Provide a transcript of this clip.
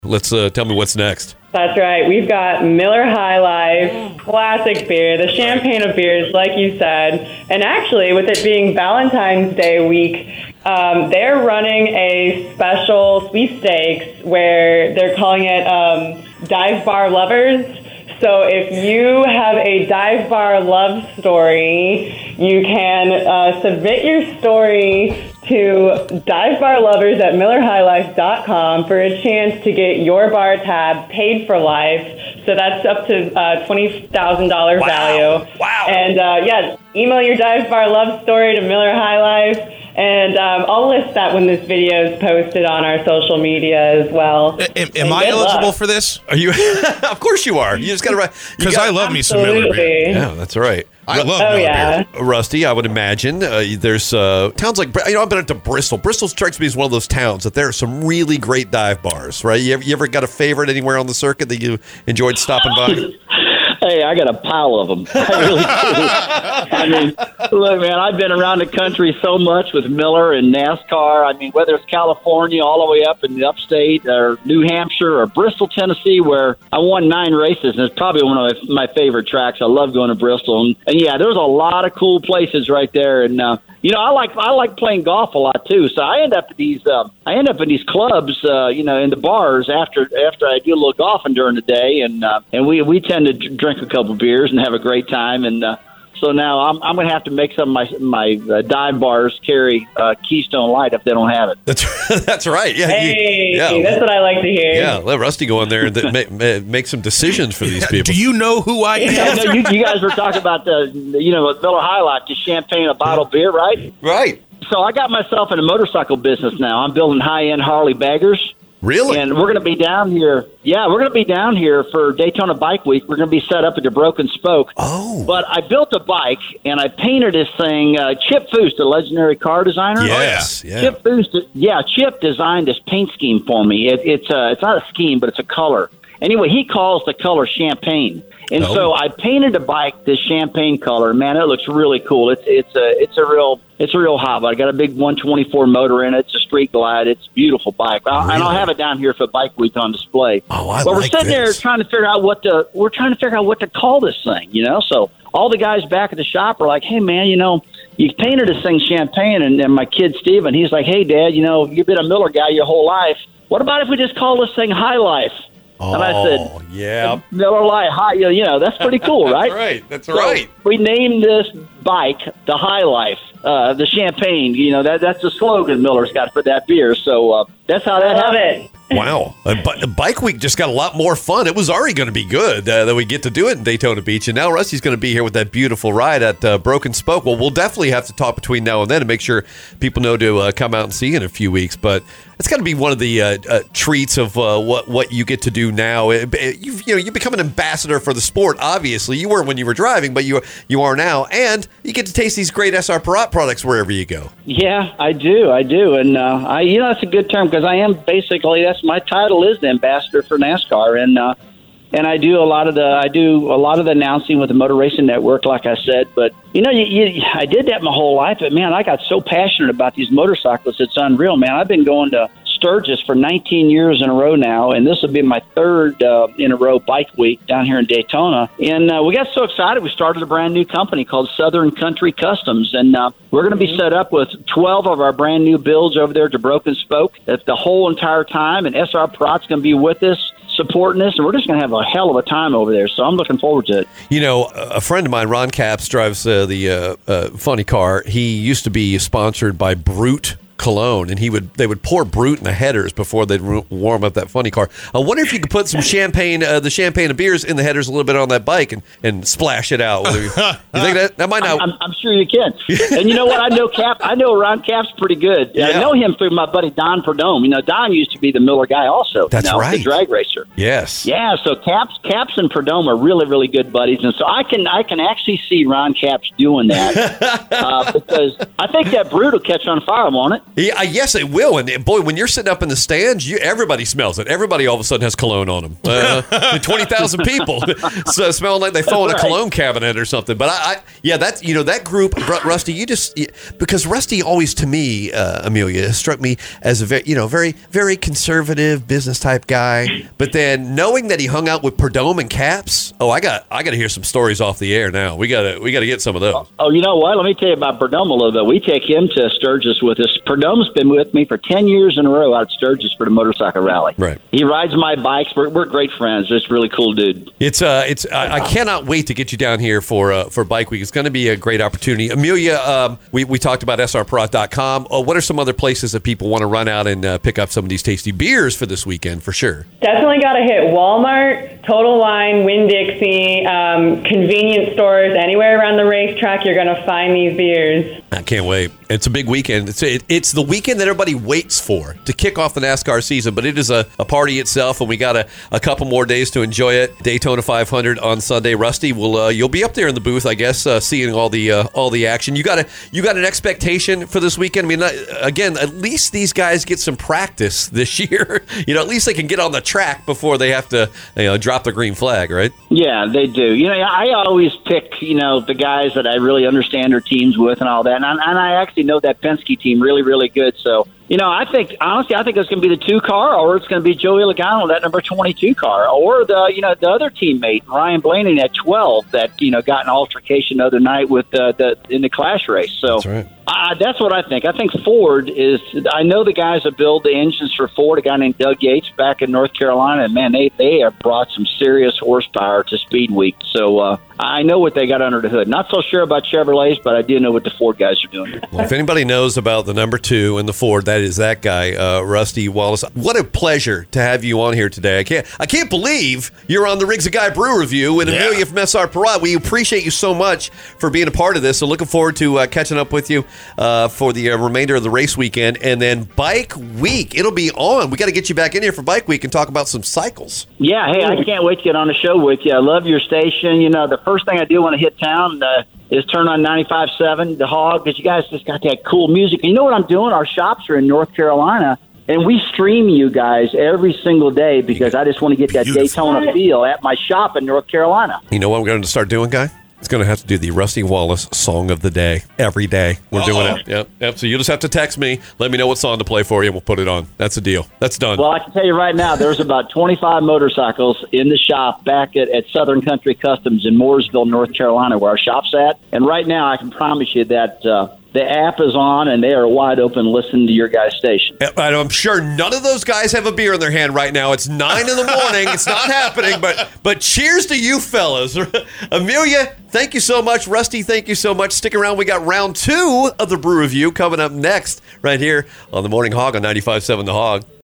Let's tell me what's next. That's right. We've got Miller High Life, classic beer, the champagne of beers, like you said. And actually, with it being Valentine's Day week, they're running a special sweepstakes where they're calling it Dive Bar Lovers. So if you have a dive bar love story, you can submit your story to divebarlovers@millerhighlife.com for a chance to get your bar tab paid for life. So that's up to $20,000 value. Wow. And email your dive bar love story to Miller High Life. And I'll list that when this video is posted on our social media as well. Am I eligible for this? Are you? Of course you are. You just got to write. Because I love me some Miller beer. Yeah, that's right. I love Miller beer. Rusty, I would imagine there's towns like, I've been up to Bristol. Bristol strikes me as one of those towns that there are some really great dive bars, right? You ever got a favorite anywhere on the circuit that you enjoyed stopping by? Hey, I got a pile of them. I really do. I mean, look, man, I've been around the country so much with Miller and NASCAR. I mean, whether it's California all the way up in the upstate or New Hampshire or Bristol, Tennessee, where I won 9 races, and it's probably one of my favorite tracks. I love going to Bristol. And yeah, there's a lot of cool places right there. And, I like playing golf a lot too. So I end up at these clubs, in the bars after I do a little golfing during the day, and we tend to drink a couple beers and have a great time. And so now I'm going to have to make some of my dive bars carry Keystone Light if they don't have it. That's right. Yeah. That's what I like to hear. Yeah, let Rusty go in there and make some decisions for these people. Do you know who I am? No, you guys were talking about Miller High Life, the champagne, a bottle of beer, right? Right. So I got myself in a motorcycle business now. I'm building high-end Harley baggers. Really? And we're going to be down here. Yeah, we're going to be down here for Daytona Bike Week. We're going to be set up at the Broken Spoke. Oh. But I built a bike, and I painted this thing. Chip Foose, the legendary car designer. Yes. Yeah. Chip Foose, Chip designed this paint scheme for me. It's not a scheme, but it's a color. Anyway, he calls the color champagne. And so I painted a bike this champagne color. Man, it looks really cool. It's a real hot bike. I got a big 124 motor in it. It's a street glide. It's a beautiful bike. And I'll have it down here for Bike Week on display. Oh, I But we're like sitting there this. trying to figure out what to call this thing. So all the guys back at the shop are like, "Hey, man, you painted this thing champagne." And my kid Steven, he's like, "Hey, Dad, you've been a Miller guy your whole life. What about if we just call this thing High Life?" Oh, and I said, yeah. Miller Lite High, that's pretty cool, right? That's right. We named this bike the High Life, the champagne. That's the slogan Miller's got for that beer. So that's how that happened. Wow. Bike Week just got a lot more fun. It was already going to be good that we get to do it in Daytona Beach. And now Rusty's going to be here with that beautiful ride at Broken Spoke. Well, we'll definitely have to talk between now and then and make sure people know to come out and see you in a few weeks. But it's got to be one of the treats of what you get to do now. You become an ambassador for the sport, obviously. You were when you were driving, but you are now. And you get to taste these great SR Perot products wherever you go. Yeah, I do. And that's a good term because I am basically, my title is the ambassador for NASCAR. And I do a lot of the announcing with the Motor Racing Network, like I said. But I did that my whole life. But man, I got so passionate about these motorcyclists, it's unreal, man. I've been going to Sturgis for 19 years in a row now, and this will be my third in a row Bike Week down here in Daytona. And we got so excited, we started a brand new company called Southern Country Customs, and we're going to be set up with 12 of our brand new builds over there to Broken Spoke the whole entire time, and SR Perot's going to be with us, supporting us, and we're just going to have a hell of a time over there. So I'm looking forward to it. A friend of mine, Ron Capps, drives the funny car. He used to be sponsored by Brute cologne, and they would pour Brute in the headers before they'd warm up that funny car. I wonder if you could put some champagne, the champagne of beers in the headers a little bit on that bike and splash it out. You think that might not? I'm sure you can. And you know what? I know Ron Capps pretty good. Yeah. I know him through my buddy Don Perdome. Don used to be the Miller guy also. That's right. The drag racer. Yes. Yeah. So Capps and Perdome are really, really good buddies, and so I can actually see Ron Capps doing that because I think that Brute will catch on fire, won't it? Yeah, yes, it will. And boy, when you're sitting up in the stands, everybody smells it. Everybody all of a sudden has cologne on them. 20,000 people so smelling like they fall in a cologne cabinet or something. But that's that group, Rusty. Because Rusty always, to me, Amelia, struck me as a very, very conservative business type guy. But then knowing that he hung out with Perdome and Caps, I got to hear some stories off the air now. We got to get some of those. Oh, you know what? Let me tell you about Perdome a little bit. We take him to Sturgis with us. Perdome's been with me for 10 years in a row out at Sturgis for the motorcycle rally. Right. He rides my bikes. We're great friends. Just really cool dude. I cannot wait to get you down here for Bike Week. It's going to be a great opportunity. Amelia, we talked about srprod.com. What are some other places that people want to run out and pick up some of these tasty beers for this weekend for sure? Definitely got to hit Walmart, Total Wine, Winn-Dixie, convenience stores, anywhere around the racetrack, you're going to find these beers. I can't wait. It's a big weekend. It's the weekend that everybody waits for to kick off the NASCAR season, but it is a party itself, and we got a couple more days to enjoy it. Daytona 500 on Sunday. Rusty, you'll be up there in the booth, I guess, seeing all the action. You got an expectation for this weekend? I mean, again, at least these guys get some practice this year. At least they can get on the track before they have to drop the green flag, right? Yeah, they do. I always pick the guys that I really understand their teams with and all that, and I actually know that Penske team really, really good. So, I think it's going to be the 2 car, or it's going to be Joey Logano, that number 22 car, or the other teammate, Ryan Blaney, at 12, that, got an altercation the other night with in the Clash race. So that's right. That's what I think. I think Ford I know the guys that build the engines for Ford, a guy named Doug Yates back in North Carolina, and man, they have brought some serious horsepower to Speed Week. So I know what they got under the hood. Not so sure about Chevrolets, but I do know what the Ford guys are doing. Well, if anybody knows about the number 2 and the Ford, that is that guy, Rusty Wallace. What a pleasure to have you on here today. I can't believe you're on the Riggs and Guy Brew Review, and Amelia from SR Parade. We appreciate you so much for being a part of this. So looking forward to catching up with you for the remainder of the race weekend, and then Bike Week. It'll be on. We got to get you back in here for Bike Week and talk about some cycles. Yeah, hey, I can't wait to get on the show with you. I love your station. The first thing I do when I hit town is turn on 95.7, The Hog, because you guys just got that cool music. You know what I'm doing? Our shops are in North Carolina, and we stream you guys every single day because I just want to get that Daytona feel at my shop in North Carolina. You know what we're going to start doing, Guy? It's going to have to do the Rusty Wallace Song of the Day every day. We're doing it. Yep. So you'll just have to text me. Let me know what song to play for you, and we'll put it on. That's the deal. That's done. Well, I can tell you right now, there's about 25 motorcycles in the shop back at Southern Country Customs in Mooresville, North Carolina, where our shop's at. And right now, I can promise you that the app is on, and they are wide open listening to your guys' station. I'm sure none of those guys have a beer in their hand right now. It's 9 in the morning. It's not happening, but cheers to you fellas. Amelia, thank you so much. Rusty, thank you so much. Stick around. We got round 2 of the Brew Review coming up next right here on the Morning Hog on 95.7 The Hog.